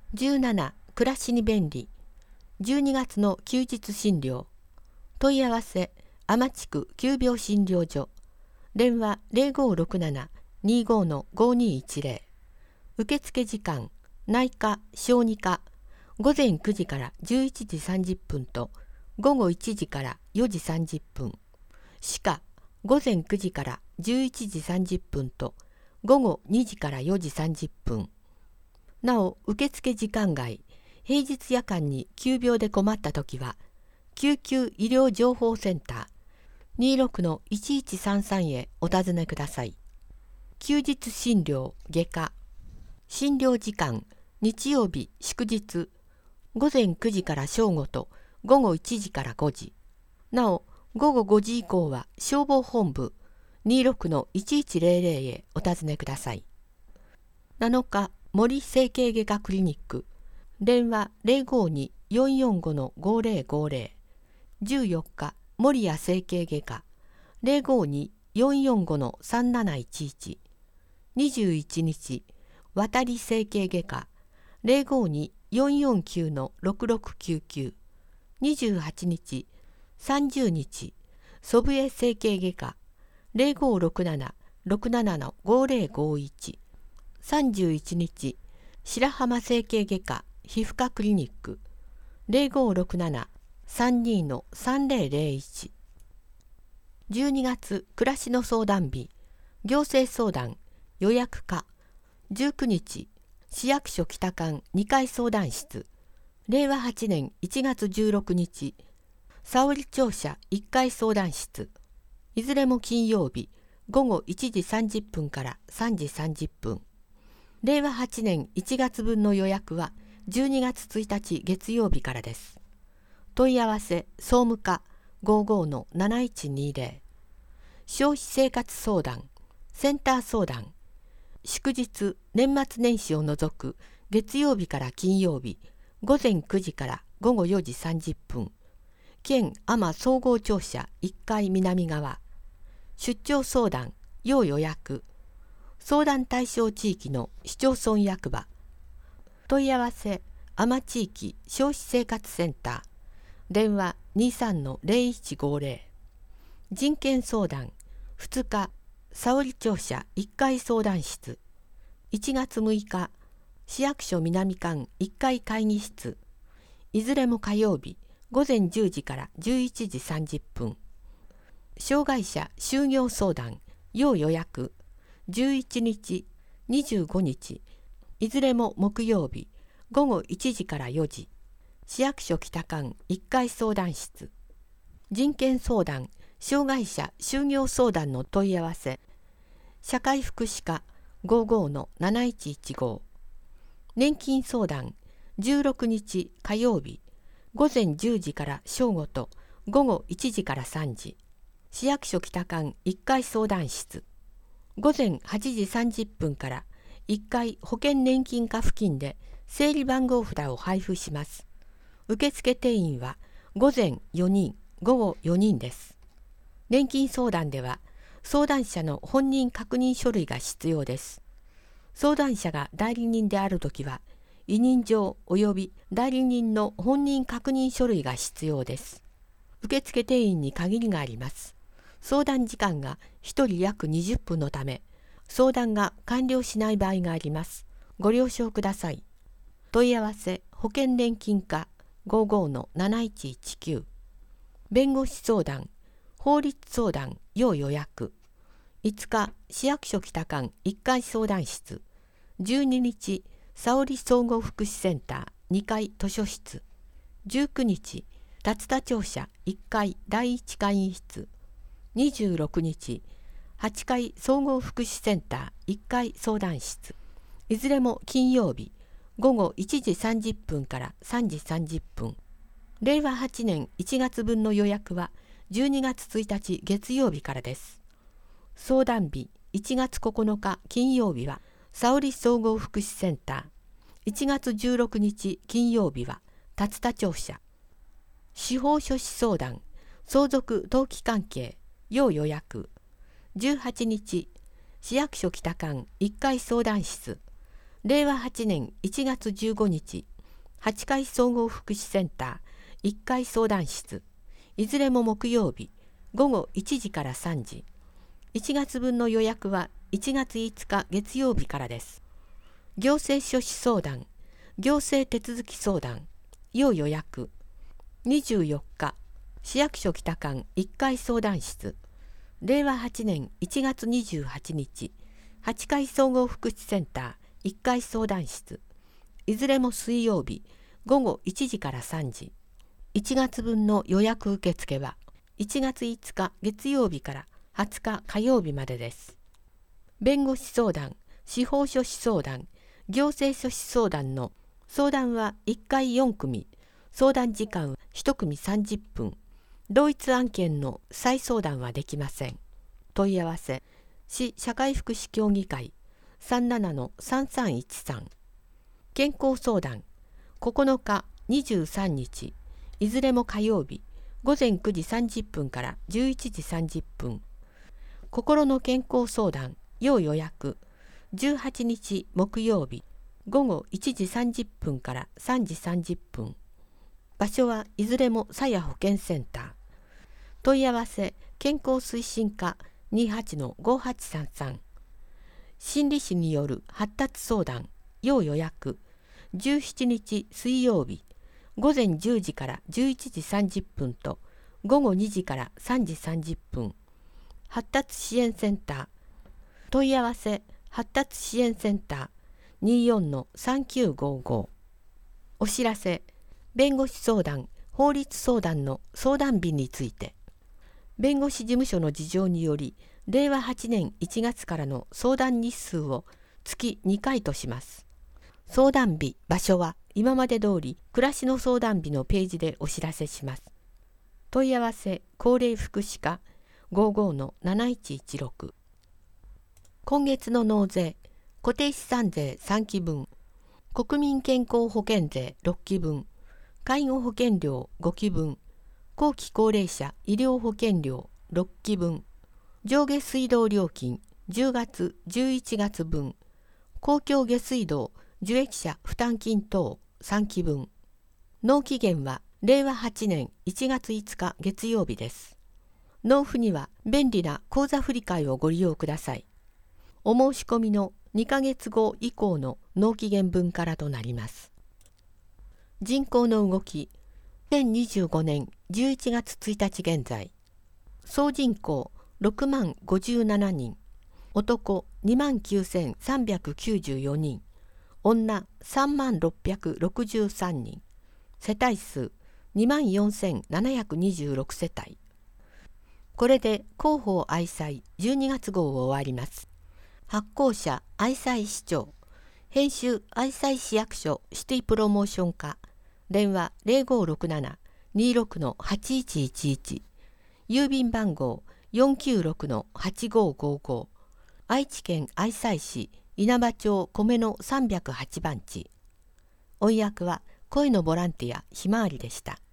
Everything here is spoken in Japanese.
17、暮らしに便利。12月の休日診療。問い合わせ、天地区急病診療所。電話0567-25-5210。受付時間、内科、小児科、午前9時から11時30分と、午後1時から4時30分。歯科、午前9時から11時30分と、午後2時から4時30分。なお、受付時間外、平日夜間に急病で困ったときは、救急医療情報センター 26-1133 へお尋ねください。休日診療外科。診療時間、日曜日祝日、午前9時から正午と午後1時から5時。なお、午後5時以降は消防本部 26-1100 へお尋ねください。7日、森整形外科クリニック。電話052-445-5050。14日、森谷整形外科。052-445-3711。21日、渡り整形外科。052-449-6699。28日、30日、祖父江整形外科。0567-67-5051。31日、白浜整形外科皮膚科クリニック 0567-32-3001。12月暮らしの相談日、行政相談予約課。19日、市役所北館2階相談室。令和8年1月16日、沙織庁舎1階相談室。いずれも金曜日、午後1時30分から3時30分。令和8年1月分の予約は12月1日月曜日からです。問い合わせ総務課 55-7120。消費生活相談、センター相談。祝日、年末年始を除く月曜日から金曜日、午前9時から午後4時30分。県尼総合庁舎1階南側。出張相談、要予約。相談対象地域の市町村役場。問い合わせ、尼地域消費生活センター。電話 23-0150。人権相談、2日、沙織庁舎1階相談室。1月6日、市役所南館1階会議室。いずれも火曜日、午前10時から11時30分。障害者就業相談、要予約。11日、25日、いずれも木曜日、午後1時から4時。市役所北館1階相談室。人権相談、障害者就業相談の問い合わせ。社会福祉課 55-7115。年金相談、16日火曜日、午前10時から正午と午後1時から3時。市役所北館1階相談室。午前8時30分から1階保険年金課付近で整理番号札を配布します。受付定員は午前4人、午後4人です。年金相談では相談者の本人確認書類が必要です。相談者が代理人であるときは、委任状及び代理人の本人確認書類が必要です。受付定員に限りがあります。相談時間が1人約20分のため、相談が完了しない場合があります。ご了承ください。問い合わせ保険年金課 55-7119。弁護士相談、法律相談要予約。5日、市役所北館1階相談室。12日、沙織総合福祉センター2階図書室。19日、竜田庁舎1階第1会議室。26日、8階総合福祉センター1階相談室。いずれも金曜日、午後1時30分から3時30分。令和8年1月分の予約は12月1日月曜日からです。相談日1月9日金曜日は沙織総合福祉センター。1月16日金曜日は竜田庁舎。司法書士相談、相続登記関係要予約。18日、市役所北館1階相談室。 令和8年1月15日、8階総合福祉センター1階相談室、いずれも木曜日、午後1時から3時。1月分の予約は1月5日月曜日からです。行政書士相談、行政手続き相談、要予約。24日、市役所北館1階相談室、令和8年1月28日、8階総合福祉センター1階相談室、いずれも水曜日、午後1時から3時。1月分の予約受付は1月5日月曜日から20日火曜日までです。弁護士相談、司法書士相談、行政書士相談の相談は1回4組、相談時間は1組30分。同一案件の再相談はできません。問い合わせ、市社会福祉協議会 37-3313。健康相談、9日、23日、いずれも火曜日、午前9時30分から11時30分。心の健康相談、要予約、18日木曜日、午後1時30分から3時30分。場所はいずれもさや保健センター。問い合わせ、健康推進課 28-5833。心理師による発達相談、要予約、17日水曜日、午前10時から11時30分と午後2時から3時30分。発達支援センター。問い合わせ、発達支援センター 24-3955。お知らせ、弁護士相談、法律相談の相談日について。弁護士事務所の事情により、令和8年1月からの相談日数を月2回とします。相談日、場所は今まで通り暮らしの相談日のページでお知らせします。問い合わせ、高齢福祉課 55-7116。今月の納税、固定資産税3期分、国民健康保険税6期分、介護保険料5期分、後期高齢者医療保険料6期分、上下水道料金10月11月分、公共下水道受益者負担金等3期分。納期限は令和8年1月5日月曜日です。納付には便利な口座振替をご利用ください。お申し込みの2ヶ月後以降の納期限分からとなります。人口の動き、2025年11月1日現在、総人口6万57人、男2万9394人、女3万663人、世帯数2万4726世帯。これで広報愛妻12月号を終わります。発行者愛妻市長、編集愛妻市役所シティプロモーション課、電話 0567-26-8111、郵便番号 496-8555、愛知県愛妻市稲葉町米の308番地。音訳は声のボランティアひまわりでした。